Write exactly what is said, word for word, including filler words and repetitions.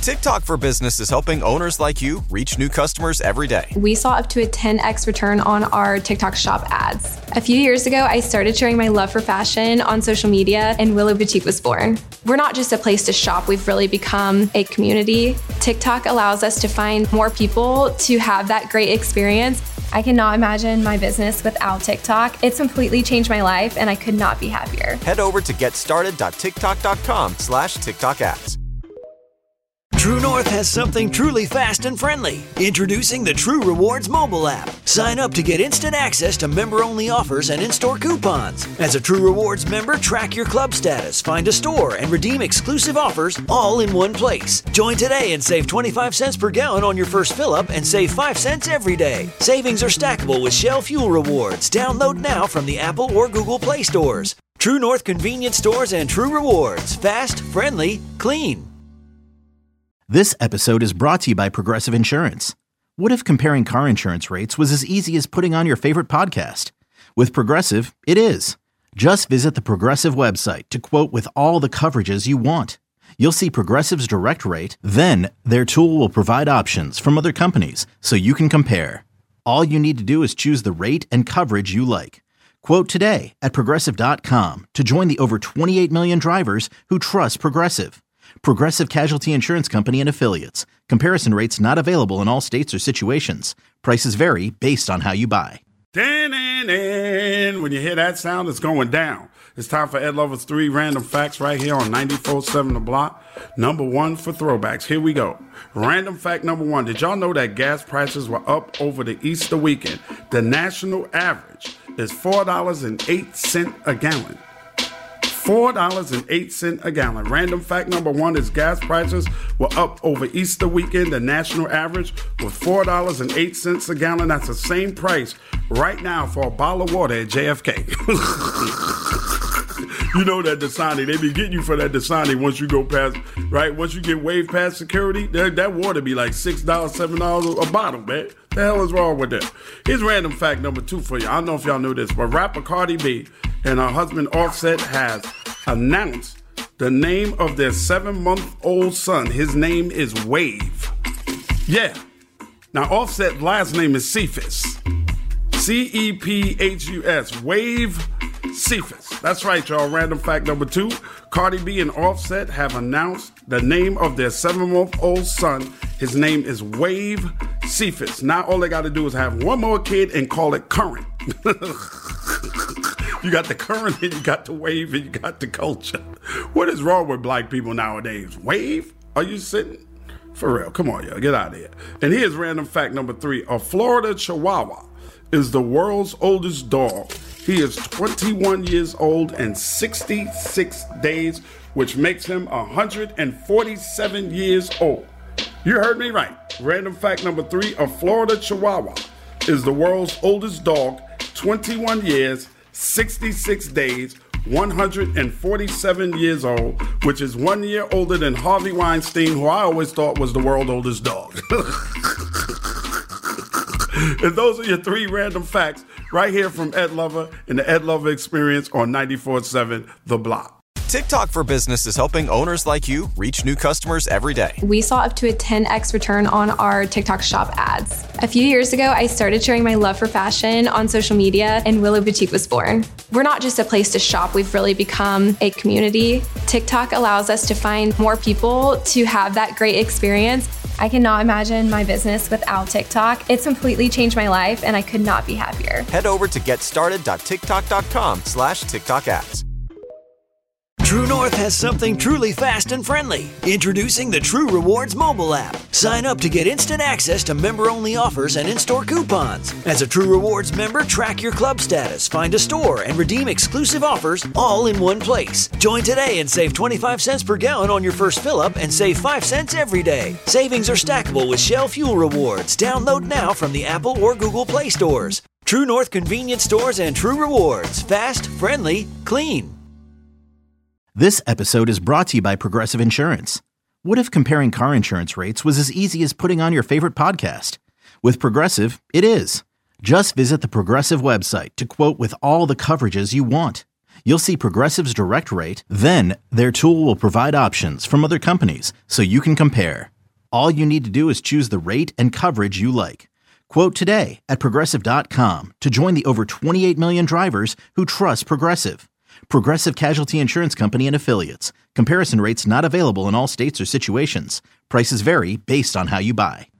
TikTok for Business is helping owners like you reach new customers every day. We saw up to a ten x return on our TikTok shop ads. A few years ago, I started sharing my love for fashion on social media, and Willow Boutique was born. We're not just a place to shop, we've really become a community. TikTok allows us to find more people to have that great experience. I cannot imagine my business without TikTok. It's completely changed my life, and I could not be happier. Head over to getstarted.tiktok.com slash TikTok ads. True North has something truly fast and friendly. Introducing the True Rewards mobile app. Sign up to get instant access to member-only offers and in-store coupons. As a True Rewards member, track your club status, find a store, and redeem exclusive offers all in one place. Join today and save twenty-five cents per gallon on your first fill-up and save five cents every day. Savings are stackable with Shell Fuel Rewards. Download now from the Apple or Google Play stores. True North Convenience Stores and True Rewards. Fast, friendly, clean. This episode is brought to you by Progressive Insurance. What if comparing car insurance rates was as easy as putting on your favorite podcast? With Progressive, it is. Just visit the Progressive website to quote with all the coverages you want. You'll see Progressive's direct rate, then their tool will provide options from other companies so you can compare. All you need to do is choose the rate and coverage you like. Quote today at Progressive dot com to join the over twenty-eight million drivers who trust Progressive. Progressive Casualty Insurance Company and Affiliates. Comparison rates not available in all states or situations. Prices vary based on how you buy. Dan-dan-dan. When you hear that sound, it's going down. It's time for Ed Lover's three random facts right here on ninety-four point seven The Block. Number one for throwbacks. Here we go. Random fact number one. Did y'all know that gas prices were up over the Easter weekend? The national average is four dollars and eight cents a gallon. four dollars and eight cents a gallon. Random fact number one is gas prices were up over Easter weekend. The national average was four dollars and eight cents a gallon. That's the same price right now for a bottle of water at J F K. You know that Dasani, they be getting you for that Dasani once you go past, right? Once you get waved past security, that, that water be like six dollars, seven dollars a bottle, man. The hell is wrong with that? Here's random fact number two for you. I don't know if y'all knew this, but rapper Cardi B and her husband Offset has announced the name of their seven-month-old son. His name is Wave. Yeah. Now, Offset's last name is Cephas. C E P H U S. Wave Cephas. That's right, y'all. Random fact number two. Cardi B and Offset have announced the name of their seven-month-old son. His name is Wave Cephas. Now all they got to do is have one more kid and call it Current. You got the current and you got the wave and you got the culture. What is wrong with black people nowadays? Wave? Are you sitting? For real. Come on, y'all. Get out of here. And here's random fact number three. A Florida Chihuahua is the world's oldest dog. He is twenty-one years old and sixty-six days, which makes him one hundred forty-seven years old. You heard me right. Random fact number three. A Florida Chihuahua is the world's oldest dog, twenty-one years, sixty-six days, one hundred forty-seven years old, which is one year older than Harvey Weinstein, who I always thought was the world's oldest dog. And those are your three random facts right here from Ed Lover and the Ed Lover Experience on ninety-four point seven The Block. TikTok for Business is helping owners like you reach new customers every day. We saw up to a ten x return on our TikTok shop ads. A few years ago, I started sharing my love for fashion on social media, and Willow Boutique was born. We're not just a place to shop, we've really become a community. TikTok allows us to find more people to have that great experience. I cannot imagine my business without TikTok. It's completely changed my life, and I could not be happier. Head over to getstarted.tiktok.com slash TikTok ads. True North has something truly fast and friendly. Introducing the True Rewards mobile app. Sign up to get instant access to member-only offers and in-store coupons. As a True Rewards member, track your club status, find a store, and redeem exclusive offers all in one place. Join today and save twenty-five cents per gallon on your first fill-up and save five cents every day. Savings are stackable with Shell Fuel Rewards. Download now from the Apple or Google Play stores. True North Convenience Stores and True Rewards. Fast, friendly, clean. This episode is brought to you by Progressive Insurance. What if comparing car insurance rates was as easy as putting on your favorite podcast? With Progressive, it is. Just visit the Progressive website to quote with all the coverages you want. You'll see Progressive's direct rate, then their tool will provide options from other companies so you can compare. All you need to do is choose the rate and coverage you like. Quote today at Progressive dot com to join the over twenty-eight million drivers who trust Progressive. Progressive Casualty Insurance Company and Affiliates. Comparison rates not available in all states or situations. Prices vary based on how you buy.